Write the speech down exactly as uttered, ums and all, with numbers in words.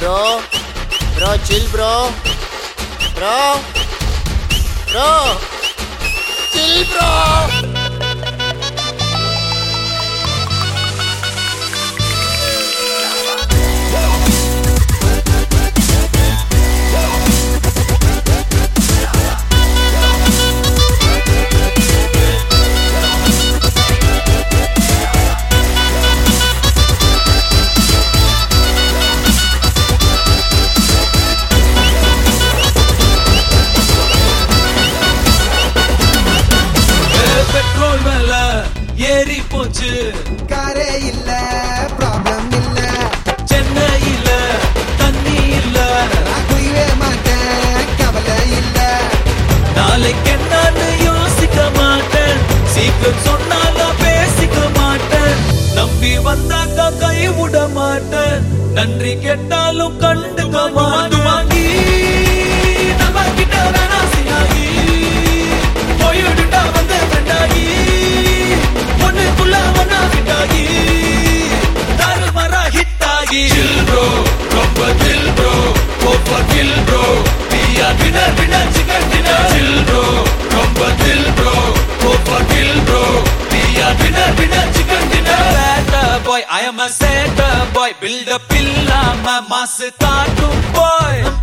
bro. Bro, chill, bro. Bro. Bro. Chill, bro. ஏறி போச்சு காரே இல்ல ப்ராப்ளம் இல்ல சென்னையில தண்ணி இல்ல நான் குய்வே மாட்டேன் கவலை இல்ல நாளைக்கு என்னன்னு யோசிக்க மாட்டேன் சீக்கிரம் சொன்னாலும் பேசிக்க மாட்டேன் நம்பி வந்தாக்கா கை விட மாட்டேன் நன்றி கேட்டாலும் கண்டுக்க மாட்டேன் வாங்கி நம்ம கிட்ட வேணாசியாகி போயிடுட்டா வந்து ஃப்ரெண்டாகி ஒன்னுக்குள்ள ஒன்னா ஃபிட்டாகி தாறுமாறா ஹிட்டாகி chill bro ரொம்ப chill bro go for kill bro we are winner winner chicken dinner chill bro ரொம்ப chill bro go for kill bro we are winner winner chicken dinner bad boy I am a sad boy build up illama mass காட்டும் boy